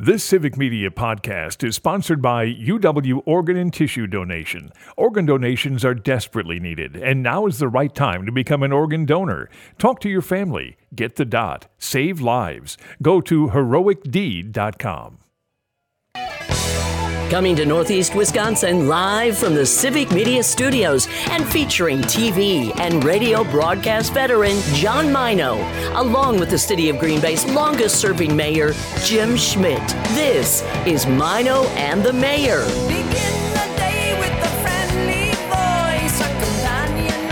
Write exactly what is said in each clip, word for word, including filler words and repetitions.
This Civic Media podcast is sponsored by U W Organ and Tissue Donation. Organ donations are desperately needed, and now is the right time to become an organ donor. Talk to your family. Get the dot. Save lives. Go to heroic deed dot com. Coming to Northeast Wisconsin live from the Civic Media Studios and featuring T V and radio broadcast veteran John Mino, along with the City of Green Bay's longest-serving mayor, Jim Schmidt. This is Mino and the Mayor. Begin the day with a friendly voice, a companion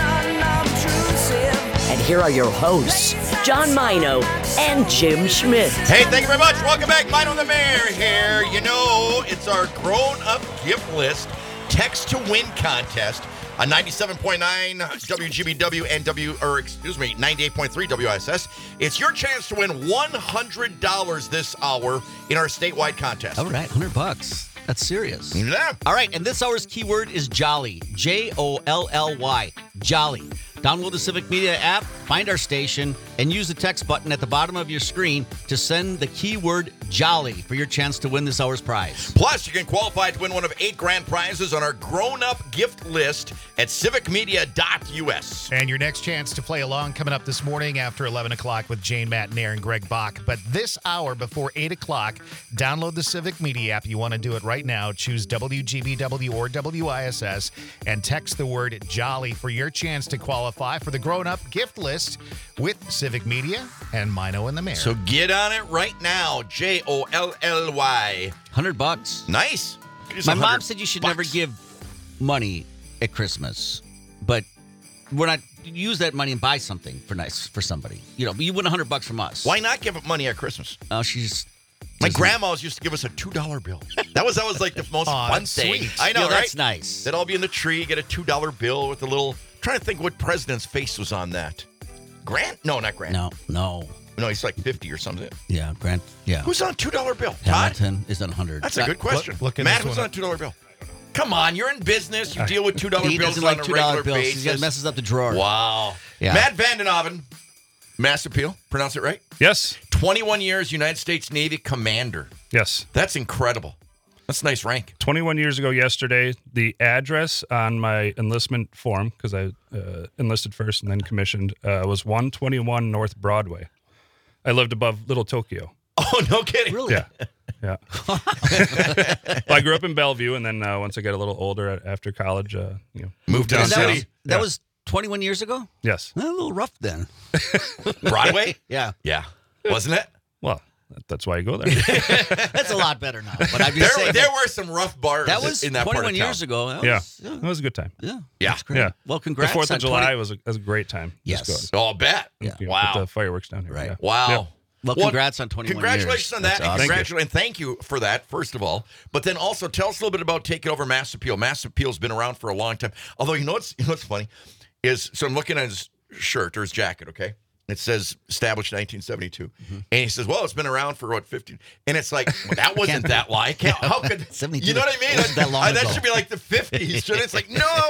unobtrusive. And here are your hosts, John Mino and Jim Schmidt. Hey, thank you very much. Welcome back. Mino the Mayor here. You know, it's our grown-up gift list text to win contest on ninety-seven point nine W G B W and W, or excuse me, ninety-eight point three W I S S. It's your chance to win one hundred dollars this hour in our statewide contest. All right, one hundred bucks. That's serious. Yeah. All right, and this hour's keyword is Jolly. J O L L Y. Jolly. Download the Civic Media app, find our station, and use the text button at the bottom of your screen to send the keyword Jolly for your chance to win this hour's prize. Plus, you can qualify to win one of eight grand prizes on our grown-up gift list at civic media dot U S. And your next chance to play along coming up this morning after eleven o'clock with Jane Matt Nair and Greg Bach. But this hour before eight o'clock, download the Civic Media app. You want to do it right now. Choose W G B W or W I S S and text the word Jolly for your chance to qualify for the grown-up gift list with Civic Media and Mino and the Mayor. So get on it right now. J O L L Y. one hundred bucks. Nice. My mom said you should never give money at Christmas, but we're not use that money and buy something for nice for somebody. You know, you win one hundred bucks from us. Why not give up money at Christmas? Oh, she's My grandma's used to give us a two dollar bill. That was that was like the most Aw, fun that's thing. sweet. I know, Yeah, right? that's nice. They'd all be in the tree, get a two dollar bill with a little... trying to think what president's face was on that. Grant? No, not Grant. No, no. No, he's like fifty or something. Yeah, Grant. Yeah. Who's on a two dollar bill? Todd? Hamilton is on one hundred. That's a good question. Look- look at Matt, this who's one on a up. two dollar bill? Come on, you're in business. You deal with two dollar He bills doesn't on like a two regular dollar bills. basis. He messes up the drawer. Wow. Yeah. Matt Vandenhoven, Mass Appeal, pronounce it right? Yes. twenty-one years United States Navy Commander. Yes. That's incredible. That's a nice rank. twenty-one years ago yesterday, the address on my enlistment form, because I uh, enlisted first and then commissioned, uh, was one twenty-one North Broadway. I lived above Little Tokyo. Oh, no kidding. Really? Yeah. Yeah. Well, I grew up in Bellevue, and then uh, once I got a little older a- after college, uh, you know, Moved to the And that city. was, that Yeah. was twenty-one years ago? Yes. Well, a little rough then. Broadway? Yeah. Yeah. Wasn't it? Well, that- that's why I go there. That's a lot better now. But I'm just There, saying. there were some rough bars that was in that part of twenty-one town. years ago. That yeah. was, yeah. It was a good time. Yeah. Yeah. That's great. Yeah. Well, congrats. The fourth of on July twenty was a, was a great time. Yes. Just going. Oh, I'll bet. Yeah. You know, Wow. Put the fireworks down here. Right. Yeah. Wow. Yeah. Well, congrats on twenty-one Congratulations years. on that. That's And awesome. congratulations, and thank you for that, first of all. But then also tell us a little bit about taking over Mass Appeal. Mass Appeal's been around for a long time. Although, you know what's, you know what's funny? Is, so I'm looking at his shirt or his jacket, okay? It says established nineteen seventy-two. Mm-hmm. And he says, well, it's been around for, what, fifty? And it's like, well, that wasn't that long. Can't, how could, seventy-two. you know what I mean? Wasn't that long I- that ago. should be like the fifties. And it's like,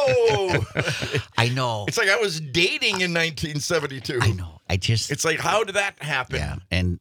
no. I know. It's like I was dating in nineteen seventy-two. I know. I just. It's like, how did that happen? yeah. And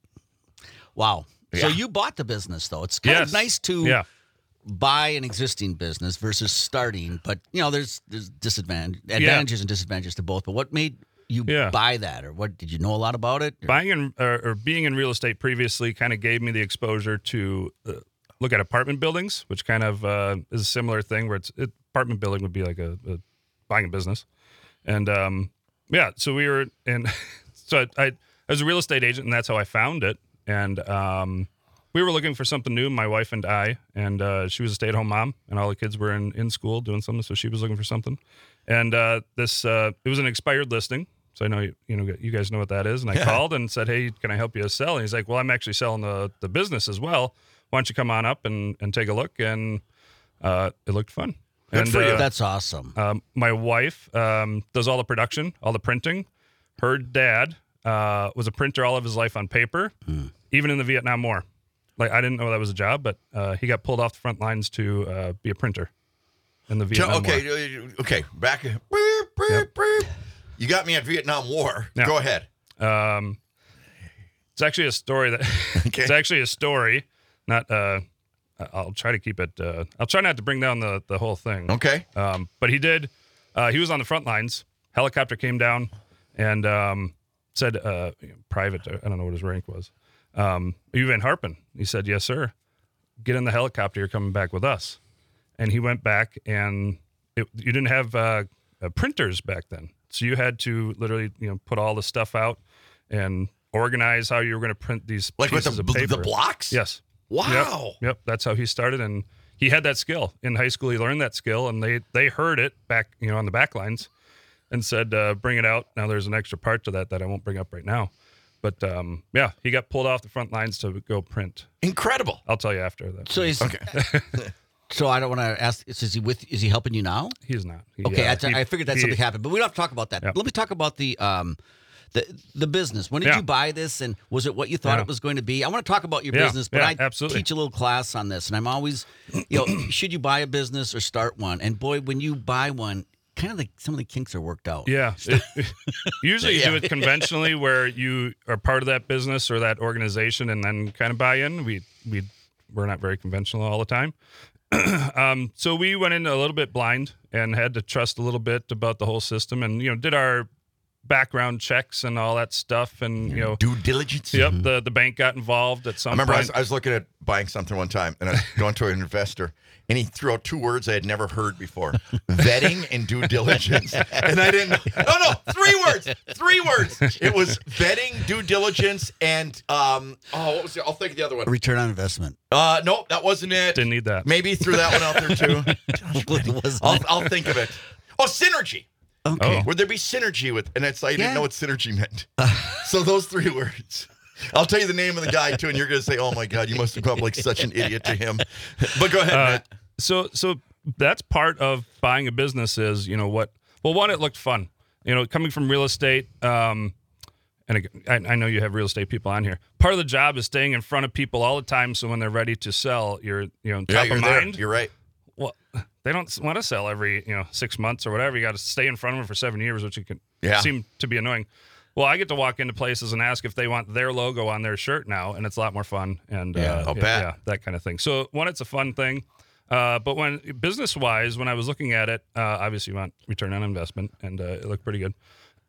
wow. So Yeah. you bought the business, though. It's kind Yes. of nice to Yeah. buy an existing business versus starting. But, you know, there's there's disadvantage, advantages and disadvantages to both. But what made you Yeah. buy that? Or what did you know a lot about it? Or- Buying in, or, or being in real estate previously kind of gave me the exposure to uh, look at apartment buildings, which kind of uh, is a similar thing where it's it, apartment building would be like a, a buying a business. And um, yeah, so we were in, so I, I was a real estate agent, and that's how I found it. And um, we were looking for something new, my wife and I, and uh, she was a stay-at-home mom, and all the kids were in, in school doing something, so she was looking for something. And uh, this, uh, it was an expired listing. So I know you, you know you guys know what that is, and I called and said, "Hey, can I help you sell?" And he's like, "Well, I'm actually selling the, the business as well. Why don't you come on up and, and take a look?" And uh, it looked fun. Good and for you. uh, That's awesome. um, my wife um, does all the production, all the printing. Her dad uh, was a printer all of his life on paper, even in the Vietnam War. Like I didn't know that was a job, but uh, he got pulled off the front lines to uh, be a printer in the Vietnam okay, War. uh, okay, back. Beep, beep, Yep. beep. You got me at Vietnam War. Yeah. Go ahead. Um, it's actually a story that Okay. it's actually a story not. Uh, I'll try to keep it. Uh, I'll try not to bring down the the whole thing. Okay. Um, but he did. Uh, he was on the front lines. Helicopter came down and um, said, uh, "Private." I don't know what his rank was. Um, "Are you Van Harpen?" He said, "Yes, sir." "Get in the helicopter. You're coming back with us." And he went back, and it, you didn't have uh, uh, printers back then, so you had to literally, you know, put all the stuff out and organize how you were going to print these Like with pieces the, of paper. the blocks? Yes. Wow. Yep. Yep. That's how he started, and he had that skill in high school. He learned that skill, and they they heard it back, you know, on the back lines, and said, uh, "Bring it out." Now there's an extra part to that that I won't bring up right now, but um, yeah, he got pulled off the front lines to go print. Incredible. I'll tell you after that. So he's Okay. So I don't want to ask. Is he with? Is he helping you now? He's not. He, Okay, uh, I, he- I figured that he- something happened, but we don't have to talk about that. Yep. Let me talk about the um, the the business. When did Yeah. you buy this, and was it what you thought Yeah. it was going to be? I want to talk about your Yeah, business, but yeah, I absolutely. teach a little class on this, and I'm always, you know, should you buy a business or start one? And boy, when you buy one, kind of like some of the kinks are worked out. Yeah. It- usually you do it conventionally where you are part of that business or that organization and then kind of buy in. We we we're not very conventional all the time. um, so we went in a little bit blind and had to trust a little bit about the whole system, and you know did our background checks and all that stuff, and you know Due diligence. yep the the bank got involved at some I remember I point. was, I was looking at buying something one time, and I was going to an investor, and he threw out two words I had never heard before: vetting and due diligence. And I didn't. No, no, three words. Three words. It was vetting, due diligence, and um. Oh, what was it? I'll think of the other one. Return on investment. Uh, no, that wasn't it. Didn't need that. Maybe threw that one out there too. What was I'll, it? I'll think of it. Oh, synergy. Okay. Oh. Would there be synergy with? And it's I Yeah. didn't know what synergy meant. So those three words. I'll tell you the name of the guy too, and you're going to say, "Oh my God, you must have come up like such an idiot to him." But go ahead, Uh, Matt. so so that's part of buying a business is, you know, what, well, one, it looked fun, you know, coming from real estate. Um, and again, I, I know you have real estate people on here. Part of the job is staying in front of people all the time. So when they're ready to sell, you're, you know, top Yeah, you're of there. mind. You're right. Well, they don't want to sell every, you know, six months or whatever. You got to stay in front of them for seven years, which can Yeah. seem to be annoying. Well, I get to walk into places and ask if they want their logo on their shirt now, and it's a lot more fun. And Yeah, uh, I'll yeah, bet. yeah, that kind of thing. So one, it's a fun thing. Uh, but when business-wise, when I was looking at it, uh, obviously you want return on investment, and uh, it looked pretty good.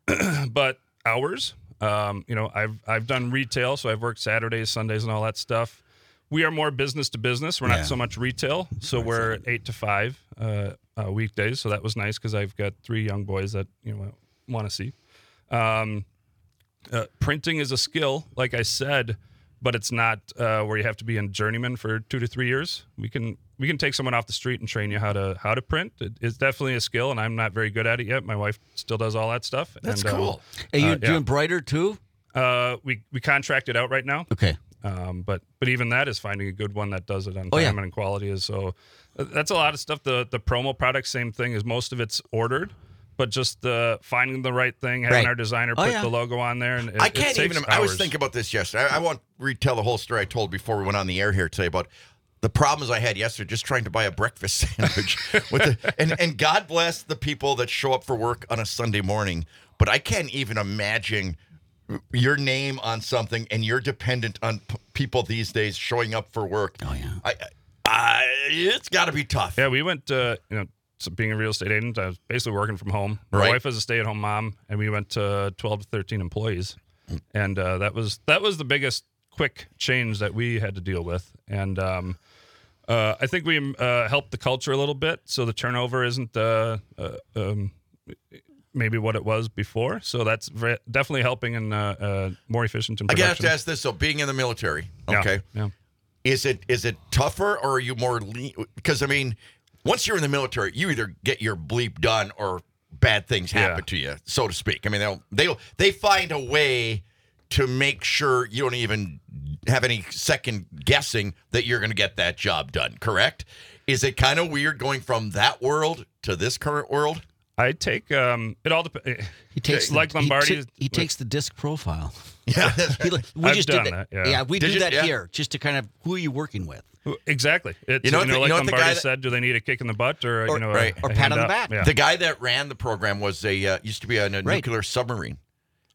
But hours, um, you know, I've I've done retail, so I've worked Saturdays, Sundays, and all that stuff. We are more business to business. We're Yeah. not so much retail. So we're eight to five uh, uh, weekdays. So that was nice because I've got three young boys that you know want to see. Um, uh, printing is a skill, like I said, but it's not uh, where you have to be a journeyman for two to three years. We can we can take someone off the street and train you how to how to print. It, it's definitely a skill, and I'm not very good at it yet. My wife still does all that stuff. That's and, um, cool. Are you uh, yeah. doing brighter too? Uh, we we contract it out right now. Okay. Um, but but even that is finding a good one that does it on Oh, time yeah. and in quality is so. uh, That's a lot of stuff. The the promo product, same thing. Is most of it's ordered, but just the finding the right thing, having Right. our designer Oh, put yeah. the logo on there, and it, I it can't saves even. I was hours. thinking about this yesterday. I, I won't retell the whole story I told before we went on the air here today about the problems I had yesterday just trying to buy a breakfast sandwich. with the, and, and God bless the people that show up for work on a Sunday morning, but I can't even imagine your name on something and you're dependent on p- people these days showing up for work. Oh, yeah. I, I, it's got to be tough. Yeah, we went. Uh, you know, so being a real estate agent, I was basically working from home. My Right. wife was a stay-at-home mom, and we went to twelve to thirteen employees, and uh, that was that was the biggest quick change that we had to deal with. And um, uh, I think we uh, helped the culture a little bit, so the turnover isn't uh, uh, um, maybe what it was before. So that's ve- definitely helping and uh, uh, more efficient in I production. have to ask this. So being in the military, Yeah, okay. Yeah. Is it is it tougher or are you more lean? Because I mean, once you're in the military, you either get your bleep done or bad things happen Yeah. to you, so to speak. I mean, they'll they they find a way to make sure you don't even have any second guessing that you're going to get that job done. Correct? Is it kind of weird going from that world to this current world? I take um, it all depends. He takes the- like Lombardi. He, t- he takes the disc profile. Yeah. He, li- we I've just done did that. that, yeah. we Did do you? that Yeah. here just to kind of who are you working with, Exactly. It's, You you know know, what the- you like know what the Lombardi guy that- said, do they need a kick in the butt or, Or- you know, a- right. a or pat hand on the up? back. Yeah. The guy that ran the program was a uh, used to be on a Right. nuclear submarine.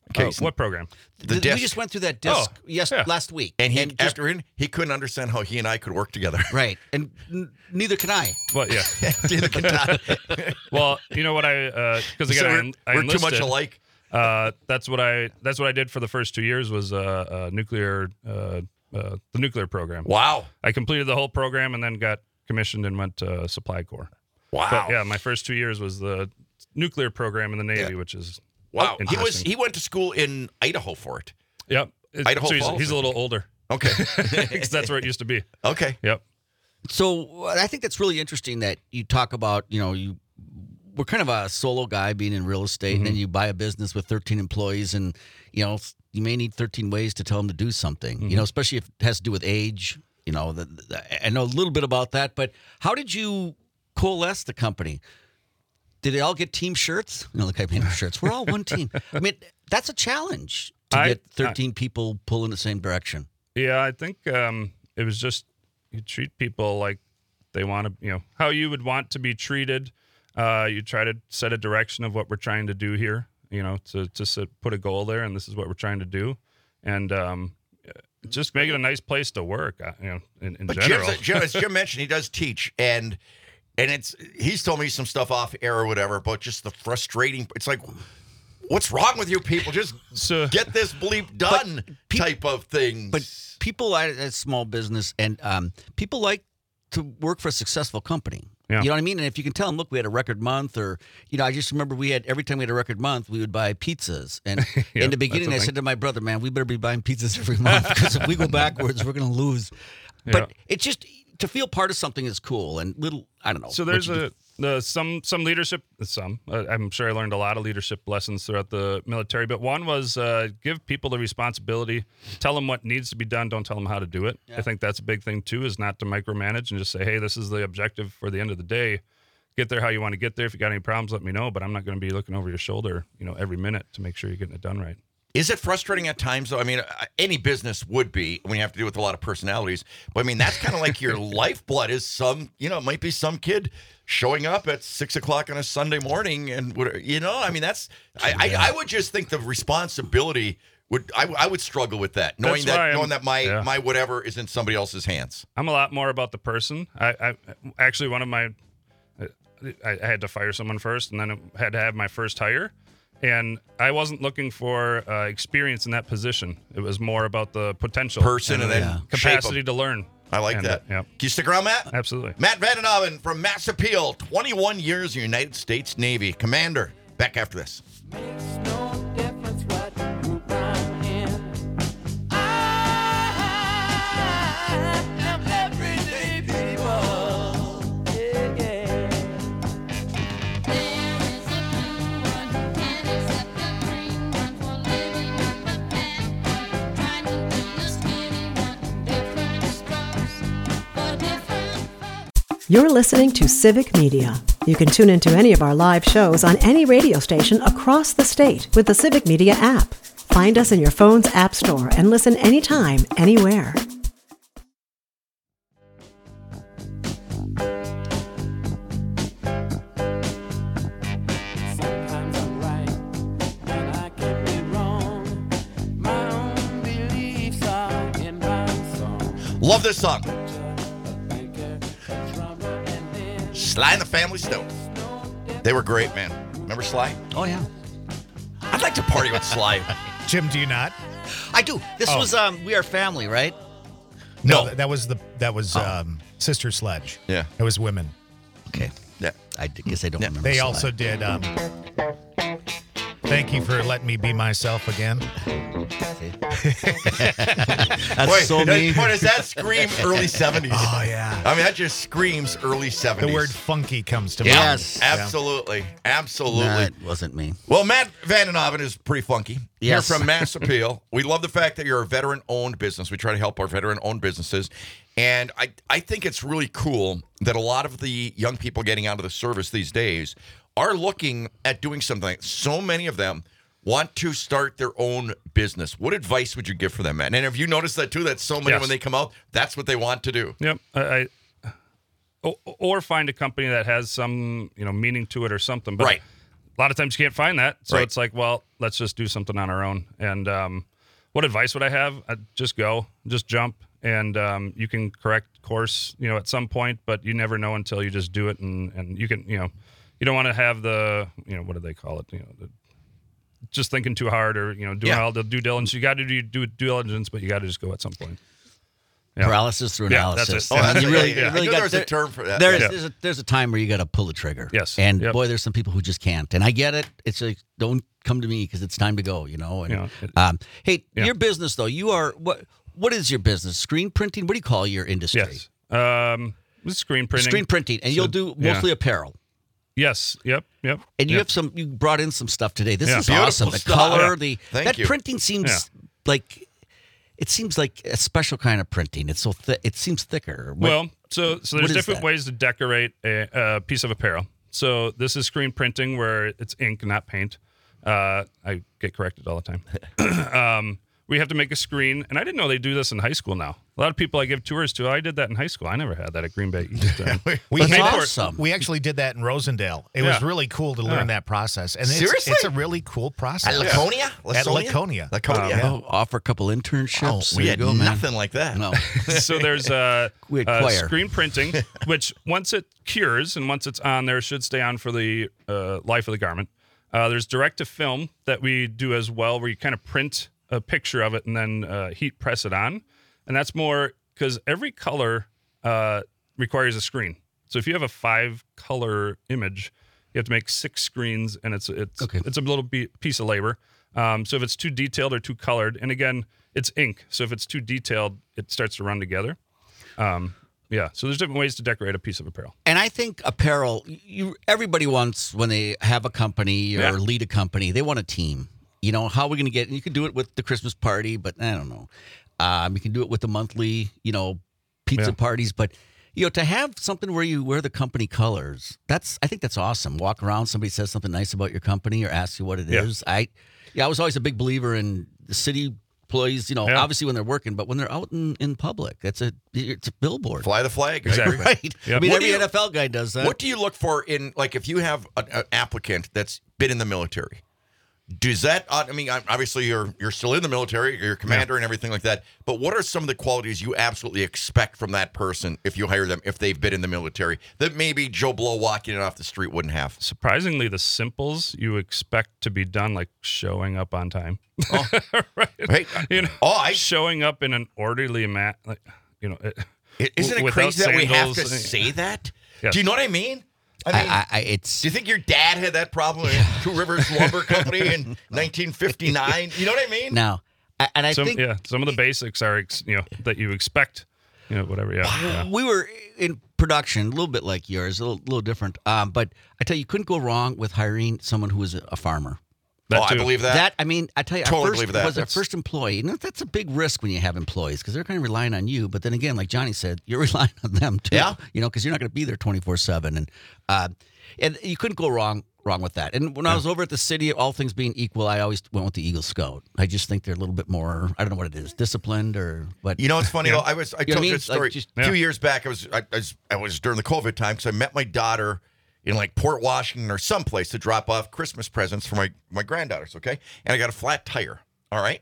Okay, Oh, so- what program? The we disc. just went through that disc Oh, yes yeah. last week, and he just- after in, he couldn't understand how he and I could work together. right, and n- neither can I. Well, yeah. Neither can Todd. Well, you know what I because again So I, we're, en- I we're too much enlisted. alike. Uh, that's what I that's what I did for the first two years was uh, uh, nuclear uh, uh, the nuclear program. Wow. I completed the whole program and then got commissioned and went to uh, Supply Corps. Wow. But yeah, my first two years was the nuclear program in the Navy, which is Wow. He was interesting. he went to school in Idaho for it. Yep. It- Idaho so he's, Falls, he's I a little older Okay. because that's where it used to be. okay. Yep. So I think that's really interesting that you talk about, you know, you we're kind of a solo guy being in real estate, and then you buy a business with thirteen employees, and you know you may need thirteen ways to tell them to do something. You know, especially if it has to do with age. You know, the, the, I know a little bit about that, but how did you coalesce the company? Did they all get team shirts? You know, like I made shirts. We're all one team. I mean, that's a challenge to I- get thirteen people pull in the same direction. Yeah, I think um, it was just you treat people like they want to, you know, how you would want to be treated. Uh, you try to set a direction of what we're trying to do here, you know, to to set, put a goal there, and this is what we're trying to do, and um, just make it a nice place to work, uh, you know, in, in But general. Jim's, Jim, as Jim mentioned, he does teach, and and it's he's told me some stuff off air or whatever about just the frustrating. It's like, what's wrong with you people? Just So- get this bleep done pe- type of thing. But people at a small business and um, people like to work for a successful company. Yeah. You know what I mean? And if you can tell them, look, we had a record month, or, you know, I just remember we had, every time we had a record month, we would buy pizzas. And Yeah, in the beginning, that's a I thing. said to my brother, man, we better be buying pizzas every month because if we go backwards, we're going to lose. But it's just, to feel part of something is cool. And little, I don't know. So what there's you do. a the, some some leadership. Some uh, I'm sure I learned a lot of leadership lessons throughout the military. But one was uh, give people the responsibility. Tell them what needs to be done. Don't tell them how to do it. I think that's a big thing too. Is not to micromanage and just say, hey, this is the objective for the end of the day. Get there how you want to get there. If you got any problems, let me know. But I'm not going to be looking over your shoulder, you know, every minute to make sure you're getting it done right. Is it frustrating at times, though? I mean, uh, any business would be when you have to deal with a lot of personalities. But I mean, that's kind of like your lifeblood is some, you know, it might be some kid showing up at six o'clock on a Sunday morning. And, what- you know, I mean, that's, I, I, I would just think the responsibility would, I, I would struggle with that, knowing That's why that, I'm- knowing that my, yeah. my whatever is in somebody else's hands. I'm a lot more about the person. I, I actually one of my I, I had to fire someone first, and then I had to have my first hire. And I wasn't looking for uh, experience in that position. It was more about the potential Person and then Yeah. shape 'em. capacity to learn. I like And, that. uh, yeah, Can you stick around, Matt? absolutely. Matt Vandenhoven from Mass Appeal, twenty-one years in the United States Navy. Commander, back after this. Makes no difference what group I'm in. I am everyday people. Yeah, yeah. There is a blue one, and it's a green one for living in the pen. Trying to be a skinny one, different strokes for different folks. You're listening to Civic Media. You can tune into any of our live shows on any radio station across the state with the Civic Media app. Find us in your phone's app store and listen anytime, anywhere. Sometimes I'm right, and I can be wrong. My own beliefs are in my song. Love this song. Banker, drummer, and then Sly and the Family Stone. They were great, man. Remember Sly? Oh, yeah. I'd like to party with Sly. Jim, do you not? I do. This Oh. was um, We Are Family, right? No. th- that was the that was um, Sister Sledge. Yeah. It was women. Okay. Yeah. I d- guess I don't Yeah. remember. They Sly. also did. Um, thank you for letting me be myself again. That's Boy, so that- mean. boy, does that scream early seventies? Oh yeah. I mean, that just screams early seventies. The word funky comes to Yeah, mind. Yes. absolutely. Absolutely. That wasn't me. Well, Matt Vandenhoven is pretty funky. Yes. You're from Mass Appeal. We love the fact that you're a veteran-owned business. We try to help our veteran-owned businesses. And I, I think it's really cool that a lot of the young people getting out of the service these days are looking at doing something. So many of them want to start their own business. What advice would you give for them, Matt? And have you noticed that, too, that so many, Yes. when they come out, that's what they want to do? Yep. I, I o- or find a company that has some, you know, meaning to it or something. But Right. a lot of times you can't find that. So Right. it's like, well, let's just do something on our own. And um, what advice would I have? I'd just go, just jump, and um, you can correct course, you know, at some point, but you never know until you just do it. And, and you can, you know, you don't want to have the, you know, what do they call it? You know, the, just thinking too hard or, you know, doing Yeah. all the due diligence. You got to do due due diligence, but you got to just go at some point. Yeah. Paralysis through Yeah, that's analysis. it. Oh, that's you it. really, Yeah, yeah. you I really knew got there was a there- term for that. There's, Yeah. there's, a, there's a time where you got to pull the trigger. Yes. And Yep. boy, there's some people who just can't. And I get it. It's like, don't come to me because it's time to go, you know? And, Yeah, it- um, hey, yeah. your business, though, you are, what? what is your business? Screen printing? What do you call your industry? Yes. Um, it's screen printing. Screen printing. And So, you'll do yeah. mostly apparel. Yes. Yep. Yep. And you yep. have some, you brought in some stuff today. This Yeah. is Beautiful awesome. The stuff. color, Yeah. the, Thank that you. printing seems like, it seems like a special kind of printing. It's so thick. It seems thicker. What- Well, so so what there's is different that? ways to decorate a, a piece of apparel. So this is screen printing where it's ink, not paint. Uh, I get corrected all the time. um, we have to make a screen, and I didn't know they do this in high school now. A lot of people I give tours to, I did that in high school. I never had that at Green Bay East. Um, We, That's had- awesome. we actually did that in Rosendale. It was Yeah. really cool to learn Yeah. that process. And it's, Seriously? it's a really cool process. At Laconia? At Laconia? Laconia. Laconia. Oh, offer a couple internships. Oh, we There had you go, man. nothing like that. No. so there's uh, We had uh, choir. screen printing, which once it cures and once it's on there, should stay on for the uh, life of the garment. Uh, there's direct to film that we do as well, where you kind of print a picture of it and then uh, heat press it on. And that's more because every color uh, requires a screen. So if you have a five color image, you have to make six screens, and it's it's Okay. it's a little be- piece of labor. Um, so if it's too detailed or too colored, and again, it's ink. So if it's too detailed, it starts to run together. Um, yeah. So there's different ways to decorate a piece of apparel. And I think apparel, you everybody wants when they have a company or Yeah. lead a company, they want a team. You know, how are we going to get, and you can do it with the Christmas party, but I don't know. Um, you can do it with the monthly, you know, pizza Yeah. parties, but you know, to have something where you wear the company colors, that's, I think that's awesome. Walk around, somebody says something nice about your company or asks you what it is. Yeah. I, yeah, I was always a big believer in the city employees, you know, Yeah. obviously when they're working, but when they're out in, in public, it's a, it's a billboard. Fly the flag. I Exactly. agree. Right. Yep. I mean, What every do you- N F L guy does that. What do you look for in, like, if you have an an applicant that's been in the military? Does that, uh, I mean, obviously you're you're still in the military, you're a commander and everything like that, but what are some of the qualities you absolutely expect from that person if you hire them, if they've been in the military, that maybe Joe Blow walking in off the street wouldn't have? Surprisingly, the simples you expect to be done, like showing up on time. Oh. right. Right. You know, Oh, I- showing up in an orderly mat, like, you know, it, I- Isn't it without crazy that we have to sandals, uh, say that? Yes. Do you know what I mean? I mean, I, I, it's do you think your dad had that problem in Two Rivers Lumber Company in nineteen fifty-nine? You know what I mean? now, I- and I some, think yeah, some of the basics are, ex- you know, that you expect, you know, whatever. Yeah. yeah. we were in production, a little bit like yours, a little, little different. Um, but I tell you, you couldn't go wrong with hiring someone who was a, a farmer. That oh, I too. believe that. That I mean, I tell you, Totally our first believe that. was our That's- first employee, and that's a big risk when you have employees because they're kind of relying on you. But then again, like Johnny said, you're relying on them too. Yeah. you know, because you're not going to be there twenty-four seven, and uh, and you couldn't go wrong wrong with that. And when I was over at the city, all things being equal, I always went with the Eagle Scout. I just think they're a little bit more. I don't know what it is, disciplined or what. You know, it's funny though. I was I You know told what I you mean? a story Like, just- a few Yeah. years back. I was I, I was I was during the COVID time because I met my daughter in like Port Washington or someplace to drop off Christmas presents for my my granddaughters. Okay, and I got a flat tire. All right,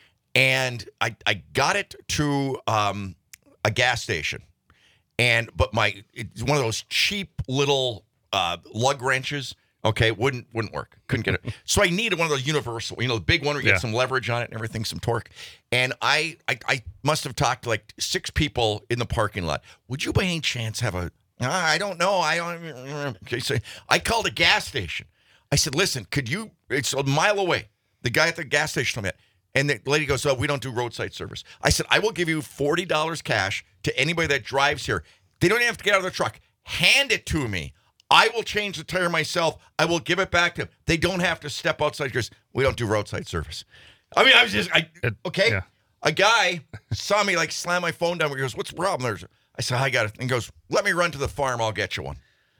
and I I got it to um, a gas station, and but my it's one of those cheap little uh, lug wrenches. Okay, wouldn't wouldn't work. Couldn't get it. So I needed one of those universal, you know, the big one where you Yeah. get some leverage on it and everything, some torque. And I, I I must have talked to like six people in the parking lot. Would you by any chance have a? "Ah, I don't know. I don't. Okay, so I called a gas station. I said, listen, could you? It's a mile away. The guy at the gas station told me that. And the lady goes, oh, we don't do roadside service. I said, I will give you forty dollars cash to anybody that drives here. They don't even have to get out of the truck. Hand it to me. I will change the tire myself. I will give it back to them. They don't have to step outside because we don't do roadside service. I mean, I was just, I It- okay. yeah. A guy saw me like slam my phone down. He goes, what's the problem? There's, I said, I got it. And he goes, let me run to the farm. I'll get you one.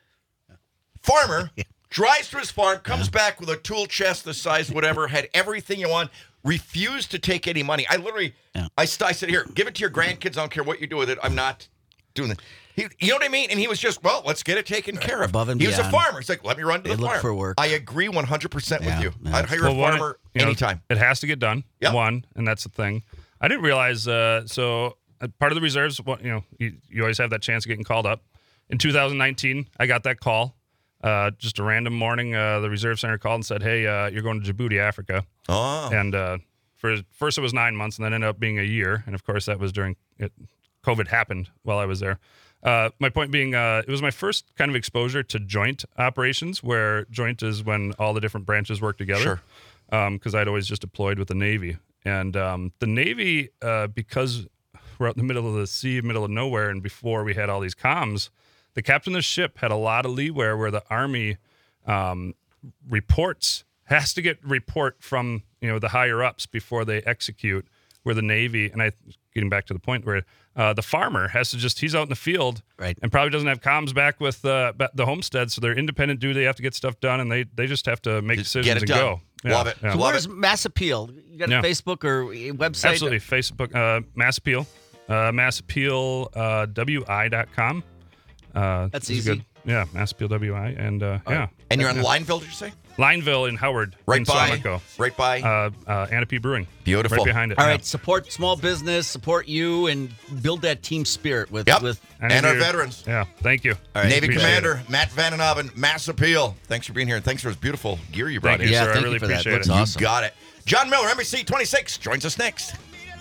Farmer drives to his farm, comes back with a tool chest the size whatever, had everything you want, refused to take any money. I literally, Yeah. I, st- I said, here, give it to your grandkids. I don't care what you do with it. I'm not doing the. He, you know what I mean? And he was just, well, let's get it taken care of. Above and he was a beyond. farmer. He's like, let me run to They the look farm. for work. I agree one hundred percent Yeah, with you. yeah. I'd hire Well, a one, farmer you know, anytime. It has to get done. Yep. One, and that's the thing. I didn't realize. Uh, so uh, part of the reserves, well, you know, you, you always have that chance of getting called up. In two thousand nineteen, I got that call. Uh, just a random morning, uh, the reserve center called and said, "Hey, uh, you're going to Djibouti, Africa." Oh. And uh, for first it was nine months, and then ended up being a year. And of course, that was during it, COVID happened while I was there. Uh, my point being, uh, it was my first kind of exposure to joint operations, where joint is when all the different branches work together. Sure. Because I'd always just deployed with the Navy. And um, the Navy, uh, because we're out in the middle of the sea, middle of nowhere, and before we had all these comms, the captain of the ship had a lot of leeway where the Army um, reports, has to get report from, you know, the higher ups before they execute, where the Navy, and I, getting back to the point where uh, the farmer has to just, he's out in the field Right. and probably doesn't have comms back with uh, ba- the homestead, so they're independent duty, they have to get stuff done, and they, they just have to make Just decisions get it and done. go. Yeah, Love it. yeah. So Love where's it. Mass Appeal? You got Yeah. a Facebook or a website? Absolutely. Facebook, uh, Mass Appeal, uh, Mass Appeal, uh, W I dot com. Uh, That's is easy. Good. Yeah, Mass Appeal W I. And uh, yeah. And you're on Lineville, did you say? Lineville in Howard. Right in by. Suamico. Right by. Uh, uh, Anape Brewing. Beautiful. Right behind it. All yeah. right, support small business, support you, and build that team spirit with Yep. with. And and if our you're- veterans. Yeah, thank you. All right, Navy appreciate Commander Matt Vandenhoven, Mass Appeal. Thanks for being here, and thanks for his beautiful gear you brought Thank in. you, Yeah, sir. I thank you really for that. appreciate Looks it. You awesome. got it. John Miller, N B C twenty-six, joins us next.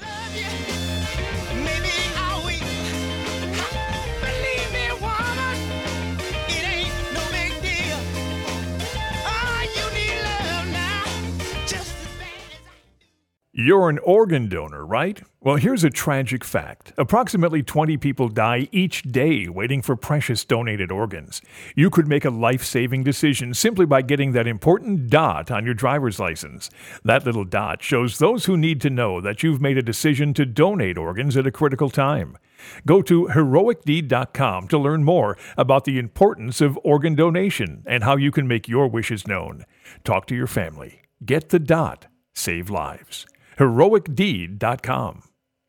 Maybe I'll wait. Believe me, woman, it ain't no big deal. Ah, you need love now, just as bad as I. You're an organ donor, right? Well, here's a tragic fact. Approximately twenty people die each day waiting for precious donated organs. You could make a life-saving decision simply by getting that important dot on your driver's license. That little dot shows those who need to know that you've made a decision to donate organs at a critical time. Go to heroic deed dot com to learn more about the importance of organ donation and how you can make your wishes known. Talk to your family. Get the dot. Save lives. heroic deed dot com.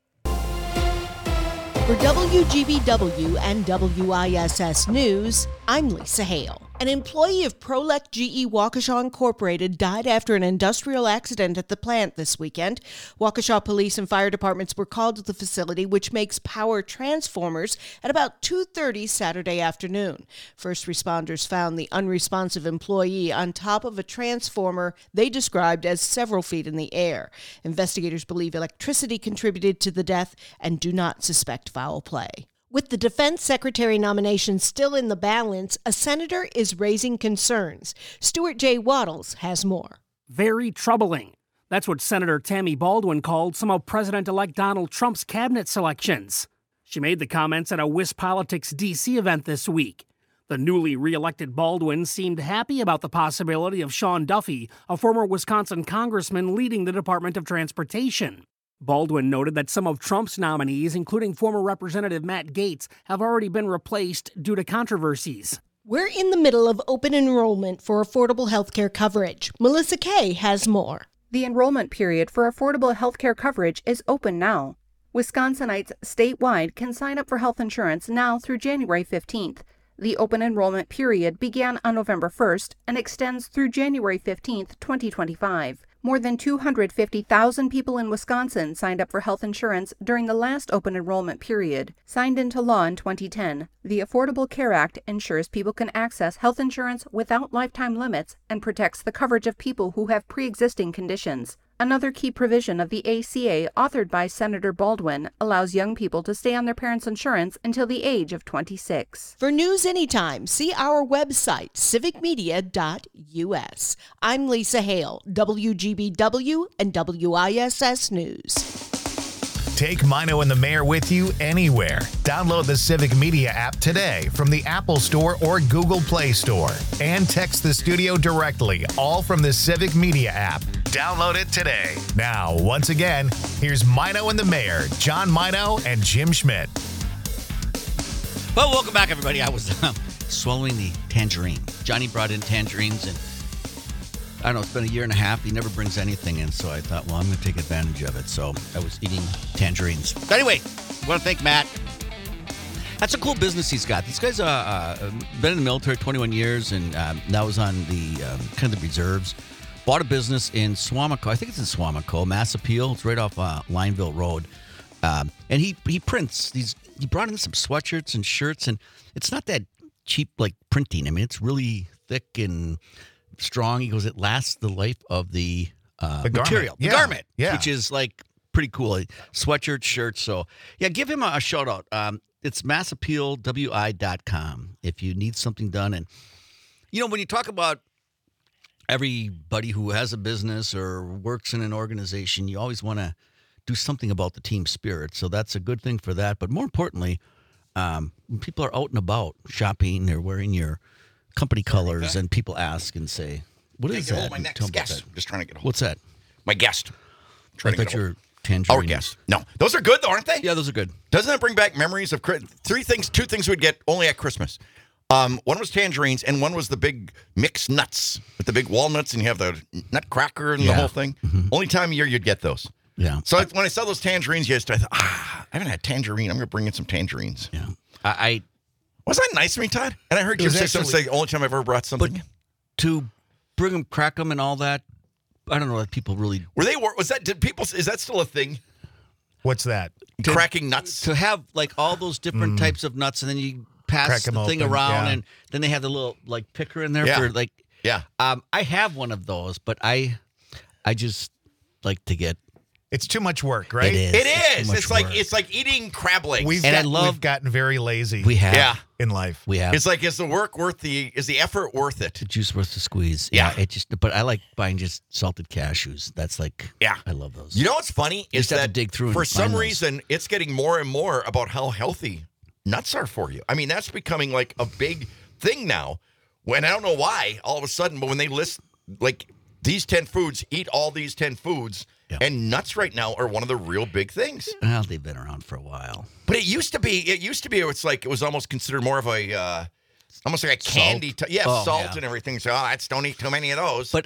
For W G B W and W I S S News, I'm Lisa Hale. An employee of Prolec G E Waukesha Incorporated died after an industrial accident at the plant this weekend. Waukesha police and fire departments were called to the facility, which makes power transformers, at about two thirty Saturday afternoon. First responders found the unresponsive employee on top of a transformer they described as several feet in the air. Investigators believe electricity contributed to the death and do not suspect foul play. With the defense secretary nomination still in the balance, a senator is raising concerns. Stuart J. Waddles has more. Very troubling. That's what Senator Tammy Baldwin called some of President-elect Donald Trump's cabinet selections. She made the comments at a WisPolitics D C event this week. The newly re-elected Baldwin seemed happy about the possibility of Sean Duffy, a former Wisconsin congressman, leading the Department of Transportation. Baldwin noted that some of Trump's nominees, including former Representative Matt Gaetz, have already been replaced due to controversies. We're in the middle of open enrollment for affordable health care coverage. Melissa Kay has more. The enrollment period for affordable health care coverage is open now. Wisconsinites statewide can sign up for health insurance now through January fifteenth. The open enrollment period began on November first and extends through January fifteenth, twenty twenty-five. More than two hundred fifty thousand people in Wisconsin signed up for health insurance during the last open enrollment period. Signed into law in twenty ten, the Affordable Care Act ensures people can access health insurance without lifetime limits and protects the coverage of people who have pre-existing conditions. Another key provision of the A C A, authored by Senator Baldwin, allows young people to stay on their parents' insurance until the age of twenty-six. For news anytime, see our website, civic media dot U S. I'm Lisa Hale, W G B W and W I S S News. Take Mino and the Mayor with you anywhere. Download the Civic Media app today from the Apple Store or Google Play Store. And text the studio directly, all from the Civic Media app. Download it today. Now, once again, here's Mino and the Mayor, John Mino and Jim Schmidt. Well, welcome back, everybody. I was um, swallowing the tangerine. Johnny brought in tangerines, and I don't know, it's been a year and a half. He never brings anything in, so I thought, well, I'm going to take advantage of it. So I was eating tangerines. But anyway, I want to thank Matt. That's a cool business he's got. This guy's uh, uh, been in the military twenty-one years, and um, now was on the um, kind of the reserves. Bought a business in Swamico. I think it's in Swamico, Mass Appeal. It's right off uh, Lineville Road. Um, and he he prints these. He brought in some sweatshirts and shirts, and it's not that cheap like printing. I mean, it's really thick and strong. He goes, it lasts the life of the, uh, The garment. material, Yeah. the garment, Yeah. which is like pretty cool. Sweatshirts, shirts. So yeah, give him a, a shout out. Um, it's mass appeal w i dot com if you need something done. And you know, when you talk about everybody who has a business or works in an organization, you always want to do something about the team spirit. So that's a good thing for that. But more importantly, um, when people are out and about shopping, they're wearing your company colors, and people ask and say, "What Can't is get that?" hold of my And next tell 'em about guest. that. Just trying to get a hold. What's that? My guest. I Trying to thought get a you hold. were tangerine. Our guest. No, those are good though, aren't they? Yeah, those are good. Doesn't that bring back memories of Chri- three things? Two things we'd get only at Christmas. Um, one was tangerines, and one was the big mixed nuts with the big walnuts, and you have the nutcracker and the Yeah. whole thing. Only time of year you'd get those. Yeah. So I, when I saw those tangerines yesterday, I thought, ah, I haven't had tangerine. I'm going to bring in some tangerines. Yeah. I, I Was that nice of me, Todd? And I heard It your was sister actually- say, only time I've ever brought something. but to bring them, crack them, and all that. I don't know that people really Were they, was that, did people, is that still a thing? What's that? Cracking nuts? to have like all those different types of nuts, and then you pass Crack the 'em thing open, around, yeah. and then they have the little like picker in there Yeah. for like. Yeah. Um, I have one of those, but I, I just like to get. It's too much work, right? It is. It It's is. too much It's like work. it's like eating crab legs. We've, And I got- love- we've gotten very lazy We have. yeah. in life. We have. It's like, is the work worth the, is the effort worth it? the juice worth the squeeze. Yeah. It just. But I like buying just salted cashews. That's like. Yeah. I love those. You know what's funny You is just have to that dig through and for find some those. reason it's getting more and more about how healthy nuts are for you. I mean, that's becoming like a big thing now. When I don't know why, all of a sudden, but when they list like these ten foods, eat all these ten foods, Yeah. and nuts right now are one of the real big things. Well, they've been around for a while. But it used to be, it used to be, it's like it was almost considered more of a, uh, almost like a candy, t- yeah, Oh, salt yeah. and everything. So, oh, that's don't eat too many of those. But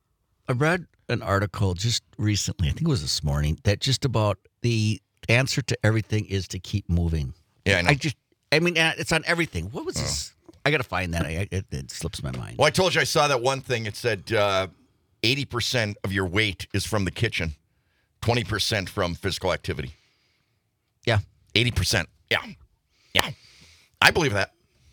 I read an article just recently, I think it was this morning, that just about the answer to everything is to keep moving. yeah, I know. I just, I mean, uh, it's on everything. What was this? I got to find that. I, I, it, it slips my mind. Well, I told you I saw that one thing. It said uh, eighty percent of your weight is from the kitchen, twenty percent from physical activity. Yeah. eighty percent. Yeah. Yeah. I believe that.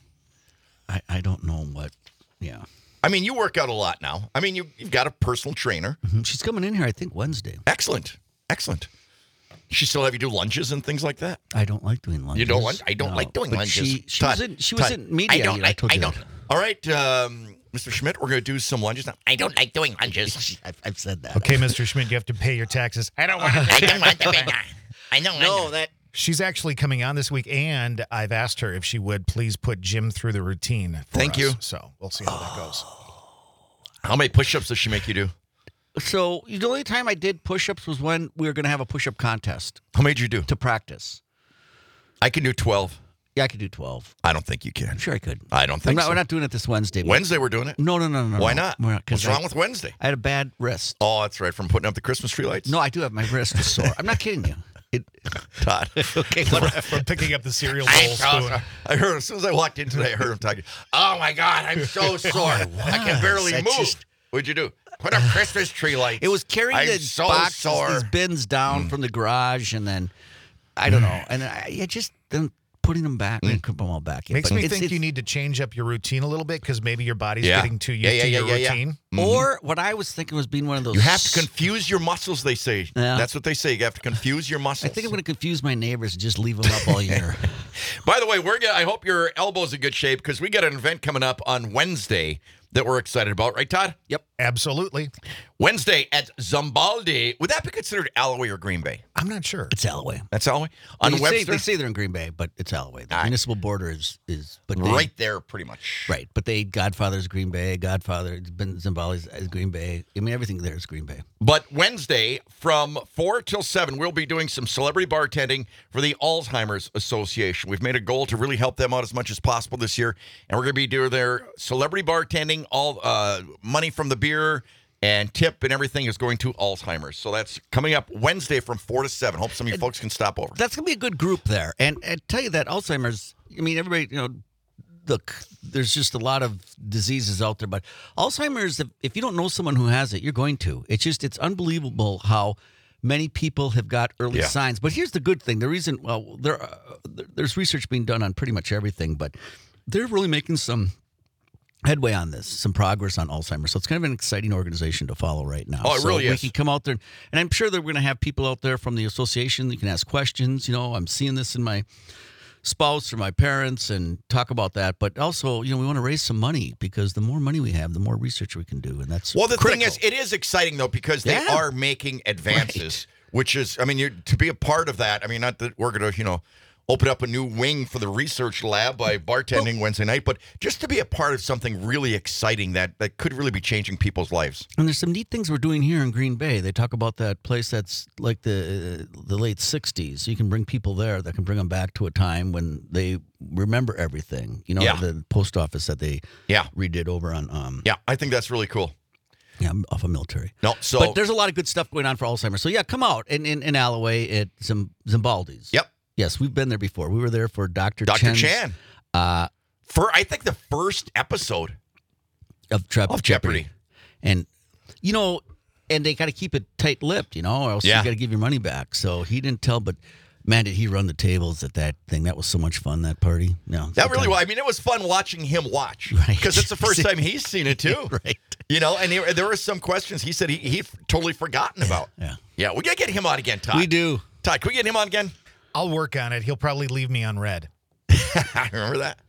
I, I don't know what. Yeah. I mean, you work out a lot now. I mean, you, you've got a personal trainer. Mhm. She's coming in here, I think, Wednesday. Excellent. Excellent. She still have you do lunges and things like that? I don't like doing lunges. You don't want? I don't No. like doing But lunges. She, she was Todd, in, she was Todd, in media. I don't I like. told I you don't. that. All right, um, Mister Schmidt, we're going to do some lunges now. I don't like doing lunges. I've, I've said that. Okay, Mister Schmidt, you have to pay your taxes. I don't want to. I don't want to. Be, I don't. No, want that. She's actually coming on this week, and I've asked her if she would please put Jim through the routine. For Thank us. you. So we'll see how that goes. How many push-ups does she make you do? So the only time I did push-ups was when we were going to have a push-up contest How many did you do? to practice. I can do twelve. Yeah, I could do twelve. I don't think you can. I'm sure I could. I don't I'm think not, so. We're not doing it this Wednesday. but- Wednesday we're doing it. No, no, no, no. Why no. not? We're 'cause What's wrong I, with Wednesday? I had a bad wrist. Oh, that's right. From putting up the Christmas tree lights. No, I do have my wrist is sore. I'm not kidding you. It, Todd. okay, whatever. From picking up the cereal bowl I'm so spoon. sorry. I heard as soon as I walked in today, I heard him talking. Oh my God, I'm so sore. I can barely That move. just- What'd you do? Put up Christmas tree lights. It was carrying I'm the so boxes, sore. these bins down from the garage, and then I don't know, and I, yeah, just then putting them back and put them all back. in. Makes But me it's- think it's- you need to change up your routine a little bit because maybe your body's Yeah. getting too used Yeah, yeah, to yeah, your yeah, yeah. routine. Or what I was thinking was being one of those. You have to confuse your muscles, they say. Yeah. That's what they say. You have to confuse your I muscles. think I'm going to confuse my neighbors and just leave them up all year. By the way, we're gonna, I hope your elbow's in good shape because we got an event coming up on Wednesday that we're excited about, right, Todd? Yep. Absolutely. Wednesday at Zambaldi. Would that be considered Alloway or Green Bay? I'm not sure. It's Alloway. That's Alloway? On They say, Webster? they say they're in Green Bay, but it's Alloway. The All right. municipal border is is but they, right there, pretty much. right. But they Godfather's Green Bay, Godfather Ben Zimbali's is Green Bay. I mean everything there is Green Bay. But Wednesday from four till seven, we'll be doing some celebrity bartending for the Alzheimer's Association. We've made a goal to really help them out as much as possible this year. And we're going to be doing their celebrity bartending, all uh, money from the beer And tip and everything is going to Alzheimer's. So that's coming up Wednesday from four to seven. Hope some of you folks can stop over. That's going to be a good group there. And and tell you that Alzheimer's, I mean, everybody, you know, look, there's just a lot of diseases out there. But Alzheimer's, if, if you don't know someone who has it, you're going to. It's just, it's unbelievable how many people have got early Yeah. signs. But here's the good thing. The reason, well, there uh, there's research being done on pretty much everything, but they're really making some headway on this, some progress on Alzheimer's. So it's kind of an exciting organization to follow right now. Oh, it so really we is. can come out there, and I'm sure that we're going to have people out there from the association that can ask questions. You know, I'm seeing this in my spouse or my parents and talk about that. But also, you know, we want to raise some money because the more money we have, the more research we can do. And that's Well, the critical. thing is, it is exciting, though, because they Yeah. are making advances, which is, I mean, you're, to be a part of that, I mean, not that we're going to, you know, open up a new wing for the research lab by bartending Wednesday night, but just to be a part of something really exciting that, that could really be changing people's lives. And there's some neat things we're doing here in Green Bay. They talk about that place that's like the uh, the late sixties. You can bring people there that can bring them back to a time when they remember everything. You know, Yeah. the post office that they Yeah. redid over on um Yeah, I think that's really cool. yeah off of military. No, so but there's a lot of good stuff going on for Alzheimer's. So yeah, come out in in, in Alloway at Zim, Zimbaldi's. Yep. Yes, we've been there before. We were there for Doctor Doctor Chen's, Chan. uh, For, I think, the first episode of, Trap of Jeopardy. And, you know, and they got to keep it tight-lipped, you know, or else Yeah. you got to give your money back. So he didn't tell, but, man, did he run the tables at that thing. That was so much fun, that party. No, it's That good really time. was. I mean, it was fun watching him watch Right. because it's the first time he's seen it too. Right. You know, and there, there were some questions he said he he totally forgotten about. Yeah. Yeah, we gotta get him on again, Todd. We do. Todd, can we get him on again? I'll work on it. He'll probably leave me unread. Remember that?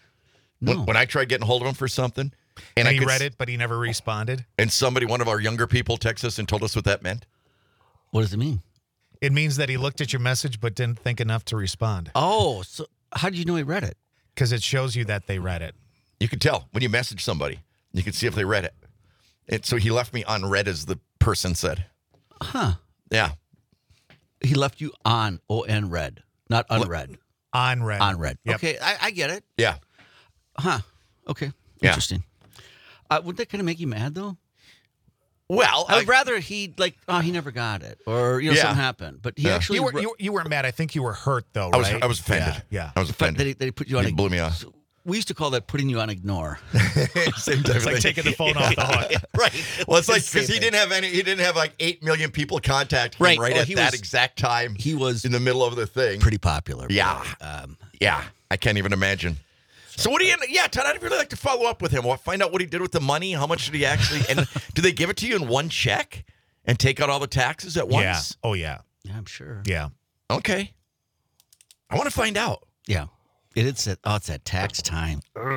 No. When, when I tried getting hold of him for something, and, And, I he could read s- it, but he never responded. and somebody, one of our younger people, texted us and told us what that meant. What does it mean? It means that he looked at your message but didn't think enough to respond Oh, so how did you know he read it? because it shows you that they read it. You can tell when you message somebody. You can see if they read it. And so he left me unread, as the person said. Huh. Yeah. He left you on O N read, not unread. On read. On read. Yep. Okay, I, I get it. Yeah. Huh. Okay. Yeah. Interesting. Uh, would that kind of make you mad, though? Well, I would I- rather he, like, oh, he never got it. Or, you know, Yeah. something happened. But he Yeah. actually... You, were, wrote- you, you weren't mad. I think you were hurt, though, I was right? I was offended. Yeah. I was But offended. that he, that he put you on... He a- blew me off. So we used to call that putting you on ignore. Same type It's like taking the phone off the hook. Right. Well, it's like Same because he thing. didn't have any. He didn't have like eight million people contact him Right. right Oh, at he that was- exact time. He was in the middle of the thing. pretty popular. but, Yeah. Um, Yeah, I can't even imagine. So what do you? Yeah, Todd, I'd really like to follow up with him. Well, find out what he did with the money. How much did he actually? And do they give it to you in one check and take out all the taxes at once? Yeah. Oh, yeah. yeah, I'm sure. Yeah. Okay. I want to find out. Yeah. It is at, oh, it's at tax time.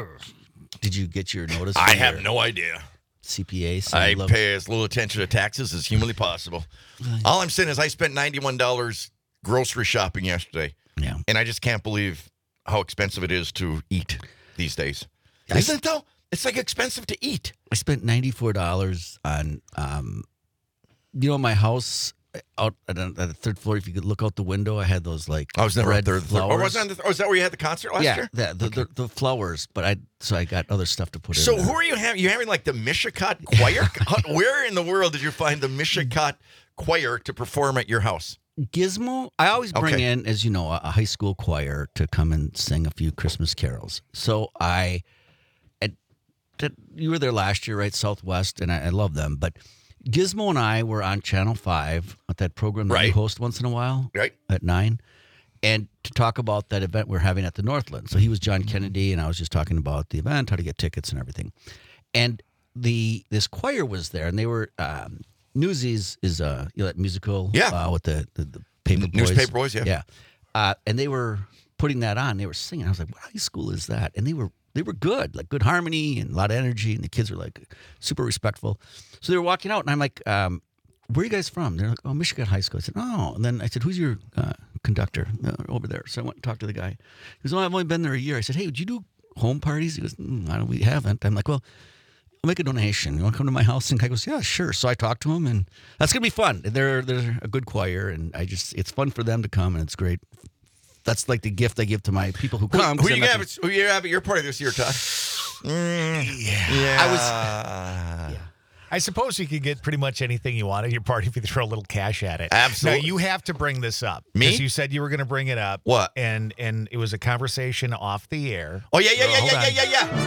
Did you get your notice? I from have your no idea. C P A. saying I you love- pay as little attention to taxes as humanly possible. All I'm saying is I spent ninety-one dollars grocery shopping yesterday, Yeah. and I just can't believe how expensive it is to eat these days. I- Isn't it, though? It's like expensive to eat. I spent ninety-four dollars on, um, you know, my house out at, the- at the third floor. If you could look out the window, I had those like I was never red up there. flowers. Or was, on the, or was that where you had the concert last yeah, year? the, the, the, the flowers. But I so I got other stuff to put So in. there. who are you having? You having like the Mishicot Choir? How- Where in the world did you find the Mishicot Choir to perform at your house? Gizmo, I always bring Okay. in, as you know, a, a high school choir to come and sing a few Christmas carols. So I, at, that you were there last year, right? Southwest, and I, I love them. But Gizmo and I were on Channel Five at that program that you Right. host once in a while, Right. at nine, and to talk about that event we're having at the Northland. So he was John Kennedy, and I was just talking about the event, how to get tickets, and everything. And the this choir was there, and they were. Um, Newsies is a you know, that musical, Yeah. uh, with the, the, the paper N- boys. Newspaper Boys, yeah. yeah. Uh, and they were putting that on. They were singing. I was like, "What high school is that?" And they were they were good, like good harmony and a lot of energy. And the kids were like super respectful. So they were walking out, and I'm like, um, "Where are you guys from?" They're like, "Oh, Michigan High School." I said, "Oh." And then I said, "Who's your uh, conductor uh, over there?" So I went and talked to the guy. He goes, "Oh, I've only been there a year." I said, "Hey, would you do home parties?" He goes, mm, "I don't. We haven't." I'm like, "Well, I'll make a donation. You want to come to my house?" And the guy goes, "Yeah, sure." So I talked to him, and that's gonna be fun. They're they're a good choir, and I just it's fun for them to come, and it's great. That's like the gift I give to my people who Who, come. who 'cause you I'm not have? at- Who you have at your party this year, Todd? Mm, yeah. I was- was. Yeah. I suppose you could get pretty much anything you want at your party if you throw a little cash at it. Absolutely. Now, you have to bring this up. Me? Because you said you were going to bring it up. What? And and it was a conversation off the air. Oh, yeah, yeah, yeah, Hold yeah, on. yeah, yeah, yeah.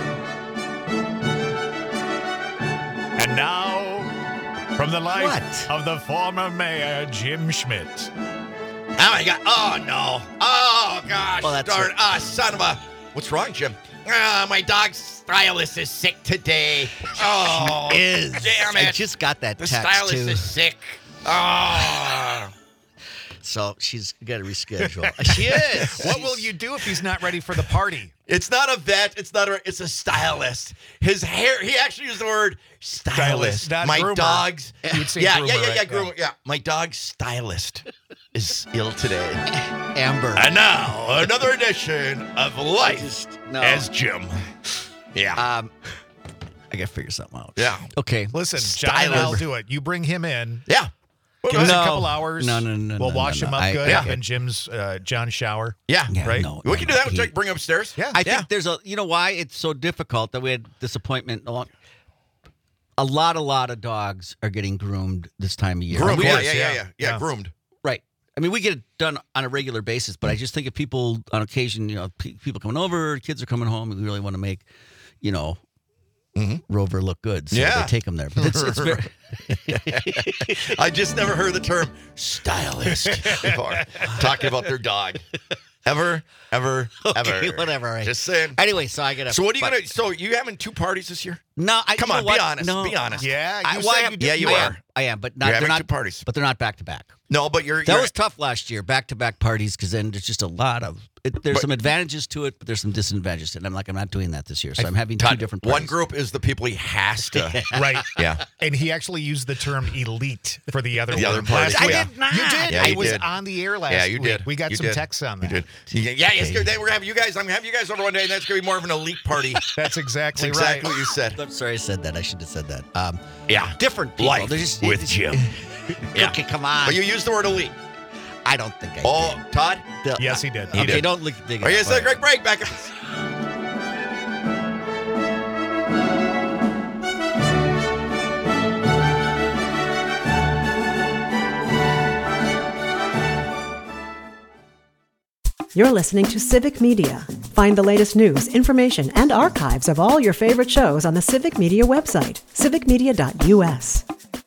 And now, from the life What? of the former mayor, Jim Schmidt. Oh, my God. Oh, no. Oh, gosh. Well, that's darn. it. Ah, son of a. What's wrong, Jim? Ah, my dog's stylist is sick today. Oh, Is. damn I it. just got that The text, stylist too. is sick. Oh. So she's got to reschedule. She is. What will you do if he's not ready for the party? It's not a vet. It's not a. It's a stylist. His hair. He actually used the word stylist. Stylist, not my groomer. dog's. You would say yeah, groomer, yeah, yeah, yeah, right? groomer. Yeah, my dog's stylist is ill today. Amber. And now another edition of Life Just- no. as Jim. Yeah, Um, I got to figure something out. yeah, Okay. Listen, John and I'll Stylist. do it. You bring him in. yeah. Give us No. a couple hours. No, no, no, We'll no, wash no, him no. up I- good yeah. in Jim's uh, John's shower. Yeah, Yeah, right? no, we no, can do no, that. he- We'll bring him upstairs. Yeah. I Yeah. think there's a, you know why it's so difficult that we had disappointment along. A lot, a lot of dogs are getting groomed this time of year. Groomed. We Yeah, were- yeah, yeah, yeah. yeah, yeah. Yeah. Groomed. Right. I mean, we get it done on a regular basis, but I just think if people, on occasion, you know, pe- people coming over, kids are coming home, we really want to make, you know, Rover look good. So Yeah. they take them there. But it's, it's very, I just never heard the term stylist before talking about their dog. Ever, ever, okay, ever. whatever. Right. Just saying. Anyway, so I got to. So what are you gonna? So you having two parties this year? No, I Come you know on, what? be honest. No, Be honest. Yeah, you I, said well, I you am, did. Yeah, you I are. Am, I am, but You're not. They're having not two parties. But they're not back to back. No, but you're. That you're was tough last year, back to back parties, because then there's just a lot of. It, there's But- some advantages to it, but there's some disadvantages to it. I'm like, I'm not doing that this year, so I'm having Todd, two different one parties. group is the people he has to. Right. Yeah. And he actually used the term elite for the other The one. other party. last I week. did not. You did. Yeah, I you was did. on the air last Yeah, you week. did. We got You some did. texts on You that. did. Yeah, yeah, it's good. Then we're gonna have you guys. I'm gonna have you guys over one day, and that's gonna be more of an elite party. That's That's exactly, exactly right. what you said. I'm sorry I said that. I should have said that. Um, Yeah. different people. Life They're just, with it's- Jim. Yeah. Okay, come on. But you used the word elite. I don't think I Oh, Todd. did. The- Yes, he did. Okay, did. don't look. Dig Oh, it yeah, up. it's a great break back. You're listening to Civic Media. Find the latest news, information, and archives of all your favorite shows on the Civic Media website, civic media dot u s.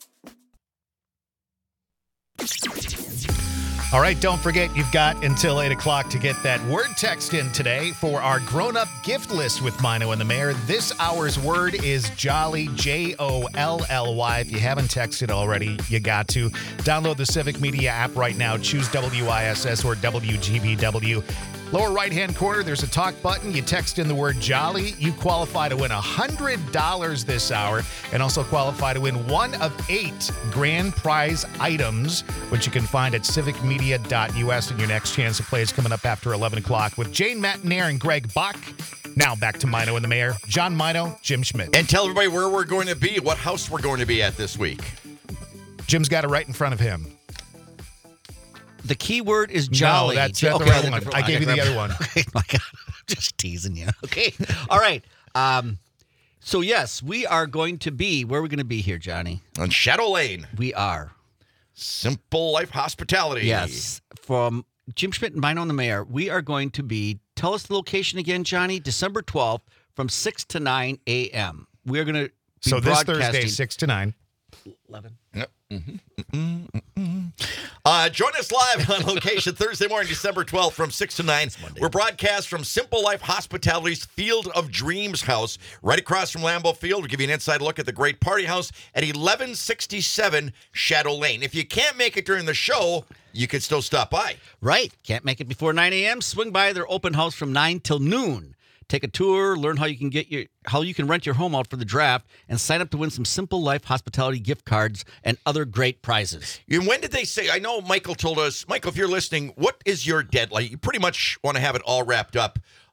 All right, don't forget, you've got until eight o'clock to get that word text in today for our grown-up gift list with Mino and the Mayor. This hour's word is Jolly, J O L L Y. If you haven't texted already, you got to. Download the Civic Media app right now. Choose W I S S or W G B W. Lower right-hand corner, there's a talk button. You text in the word Jolly. You qualify to win one hundred dollars this hour and also qualify to win one of eight grand prize items, which you can find at civic media dot u s. And your next chance to play is coming up after eleven o'clock with Jane Matinaire and Greg Bach. Now back to Mino and the Mayor. John Mino, Jim Schmidt. And tell everybody where we're going to be, what house we're going to be at this week. Jim's got it right in front of him. The key word is jolly. No, that's J- not the okay, right the one. different I gave you the grab- other one. Okay, my God. I'm just teasing you. Okay. All right. Um, so, yes, we are going to be, where are we going to be here, Johnny? On Shadow Lane, We are. Simple Life Hospitality. Yes. From Jim Schmidt and Mino and the Mayor, we are going to be, tell us the location again, Johnny, December twelfth from six to nine a.m. We are going to be So this broadcasting. Thursday, six to nine. eleven Yep. Mm-hmm. Mm-hmm. Uh, join us live on location Thursday morning, December twelfth from six to nine. We're broadcast from Simple Life Hospitality's Field of Dreams house, right across from Lambeau Field. We'll give you an inside look at the great party house at eleven sixty-seven Shadow Lane. If you can't make it during the show, you can still stop by. Right. Can't make it before nine a.m. Swing by their open house from nine till noon. Take a tour, learn how you can get your how you can rent your home out for the draft, and sign up to win some Simple Life Hospitality gift cards and other great prizes. And when did they say? I know Michael told us. Michael, if you're listening, what is your deadline? You pretty much want to have it all wrapped up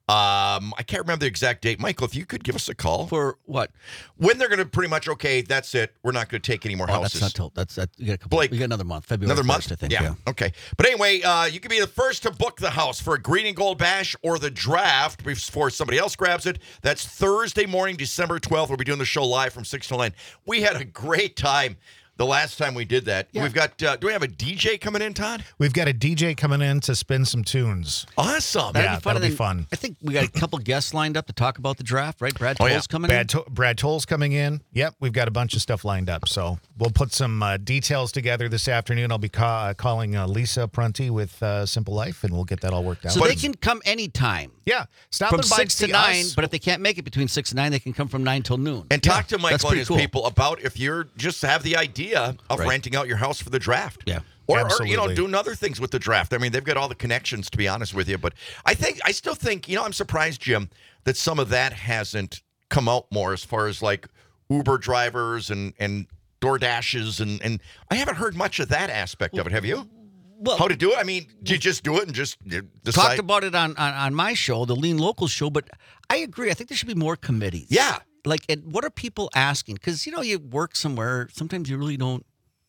Um, I can't remember the exact date. Michael, if you could give us a call. For what? When they're going to pretty much, okay, that's it. We're not going to take any more Oh, houses. that's not till that's that. You got a couple. Blake, we got another month. February Another month, first, I think. Yeah. Yeah. Okay. But anyway, uh, you can be the first to book the house for a green and gold bash or the draft before somebody else grabs it. That's Thursday morning, December twelfth. We'll be doing the show live from six to nine. We had a great time the last time we did that. Yeah. We've got, uh, do we have a D J coming in, Todd? We've got a D J coming in to spin some tunes. Awesome. That'd Yeah, be fun. that'll And be then fun. I think we got a couple guests lined up to talk about the draft, right? Brad Oh, Toll's yeah. coming Brad, in. to- Brad Toll's coming in. Yep, we've got a bunch of stuff lined up. So we'll put some uh, details together this afternoon. I'll be ca- uh, calling uh, Lisa Prunty with uh, Simple Life, and we'll get that all worked out. So they can come anytime. Yeah, stop From and by six to see nine, us. but if they can't make it between six and nine, they can come from nine till noon. And talk to That's Michael and pretty his cool. people about if you're just have the idea of Right. renting out your house for the draft. Yeah. Or, or, Absolutely. you know, doing other things with the draft. I mean, they've got all the connections, to be honest with you. But I think, I still think, you know, I'm surprised, Jim, that some of that hasn't come out more as far as like Uber drivers and, and DoorDashes. And, and I haven't heard much of that aspect of it. Have you? Well, How to do it? I mean, do you just do it and just uh, decide? talked about it on, on on my show, the Lean Local show, but I agree. I think there should be more committees. Yeah. Like, and what are people asking? Because, you know, you work somewhere, sometimes you really don't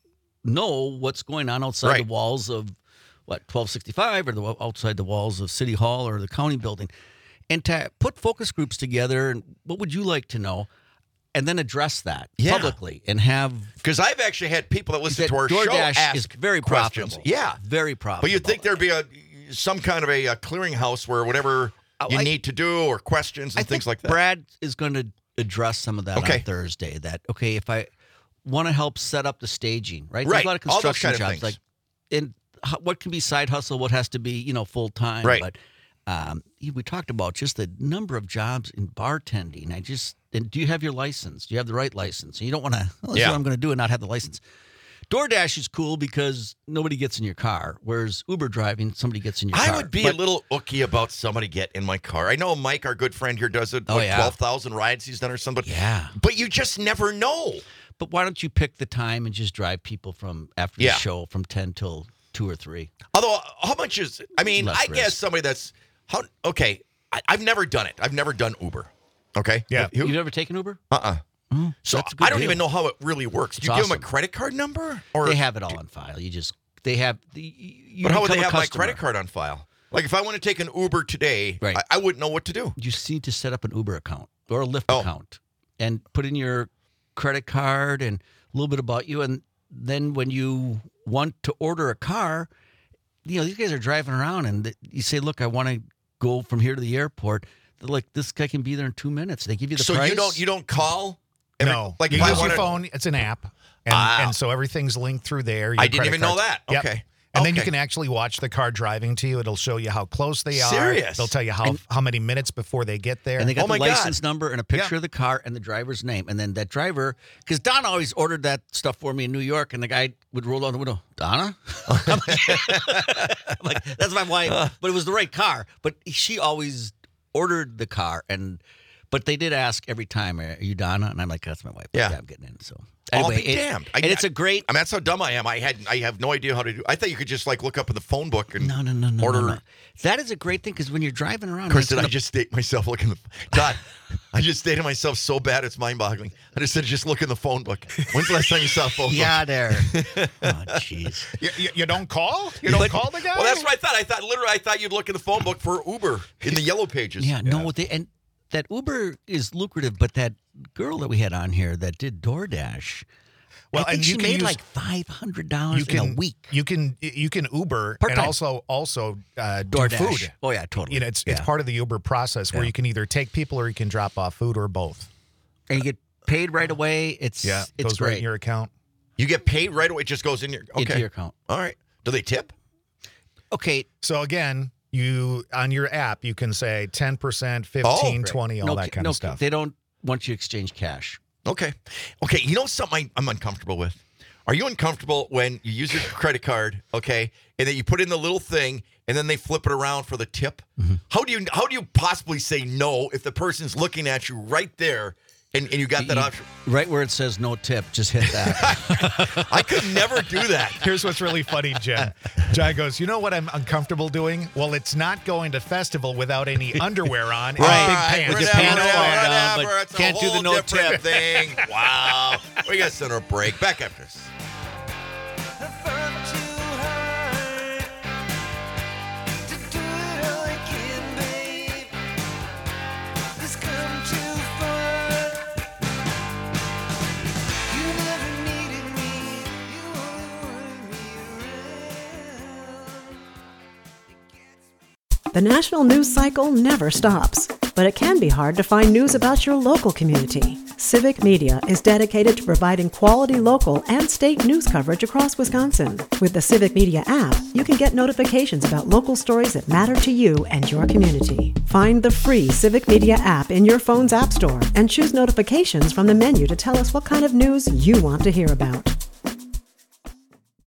know what's going on outside Right. the walls of, what, twelve sixty-five or the, outside the walls of City Hall or the county building. And to put focus groups together, and what would you like to know? And then address that Yeah. publicly and have. Because I've actually had people that listen that to our show DoorDash ask is very questions. profitable. Yeah. Very profitable. But you'd think there'd be a some kind of a, a clearinghouse where whatever Oh, you I- need to do or questions and I things think like that. Brad is going to address some of that Okay. on Thursday. That okay, if I want to help set up the staging, right? Right. There's a lot of All those construction kind of jobs, things. like in h- what can be side hustle, what has to be you know full time, Right. But um, we talked about just the number of jobs in bartending. I just and do you have your license? Do you have the right license? And you don't want to. Well, this Yeah. is what I'm going to do and not have the license. DoorDash is cool because nobody gets in your car, whereas Uber driving, somebody gets in your I car. would be But- a little ooky about somebody get in my car. I know Mike, our good friend here, does it. Oh, what, yeah. twelve thousand rides he's done or something. Yeah. But you just never know. But why don't you pick the time and just drive people from after Yeah. the show from ten till two or three? Although, how much is, I mean, Less I risk. guess somebody that's, how? okay, I, I've never done it. I've never done Uber. Okay? Yeah. You- You've never taken Uber? Uh-uh. So that's a good I don't deal. even know how it really works. Do It's you give them awesome. a credit card number? Or They have it all on file. You just they have the. You But how would become they a have my customer. credit card on file? Like if I want to take an Uber today, Right. I, I wouldn't know what to do. You just need to set up an Uber account or a Lyft Oh. account and put in your credit card and a little bit about you, and then when you want to order a car, you know these guys are driving around, and th- you say, "Look, I want to go from here to the airport." They're like, "This guy can be there in two minutes." They give you the So price. you don't you don't call? Every- No, like you if I use your wanted- phone. It's an app, and, Ah. and so everything's linked through there. your I didn't credit even know cards. that. Yep. Okay. And then you Okay. can actually watch the car driving to you. It'll show you how close they are. Serious? They'll tell you how And- how many minutes before they get there. And they got Oh the my God. license number and a picture Yeah. of the car and the driver's name. And then that driver, because Don always ordered that stuff for me in New York, and the guy would roll down the window, Donna? I'm like, I'm like, that's my wife. But it was the right car. But she always ordered the car. And but they did ask every time, are you Donna? And I'm like, that's my wife. But Yeah. I'm getting in. So I'll anyway, be it- damned. I- and it's a great. I mean, that's how dumb I am. I had I have no idea how to do. I thought you could just like look up in the phone book and No, no, no, no. order. no, no. That is a great thing because when you're driving around, Of course, it's did I gonna- just state myself looking? The, Todd, I just stated myself so bad it's mind-boggling. I just said just look in the phone book. When's the last time you saw a phone Yeah, book? there. Oh, jeez. you, you, you don't call. You don't But- call the guy. Well, that's what I thought. I thought literally, I thought you'd look in the phone book for Uber in the yellow pages. Yeah, no, they, and that Uber is lucrative, but that girl that we had on here that did DoorDash, Well, I think and she you can made use- like five hundred dollars You in can a week. You can you can Uber and Part-time. also also uh, do DoorDash. food. Oh yeah, totally. You know, it's it's Yeah. part of the Uber process where Yeah. you can either take people or you can drop off food or both. and you get paid right away. It's Yeah, it's goes great right in your account. You get paid right away. It just goes in your okay. into your account. All right. Do they tip? Okay, So again, you on your app you can say ten percent, fifteen, Oh, great. twenty, all no, that kind no, of stuff. They don't want you to exchange cash. Okay. Okay. You know something I, I'm uncomfortable with? Are you uncomfortable when you use your credit card, okay, and then you put in the little thing and then they flip it around for the tip? Mm-hmm. How do you how do you possibly say no if the person's looking at you right there And, and you got that You- option. Right where it says no tip, just hit that. I could never do that. Here's what's really funny, Jen. John goes, you know what I'm uncomfortable doing? Well, it's not going to festival without any underwear on and big pants. With your Whatever, pants on, whatever, uh, but whatever. It's a can't do the whole no different tip. thing. Wow. We got to send a break. Back after this. The national news cycle never stops, but it can be hard to find news about your local community. Civic Media is dedicated to providing quality local and state news coverage across Wisconsin. With the Civic Media app, you can get notifications about local stories that matter to you and your community. Find the free Civic Media app in your phone's app store and choose notifications from the menu to tell us what kind of news you want to hear about.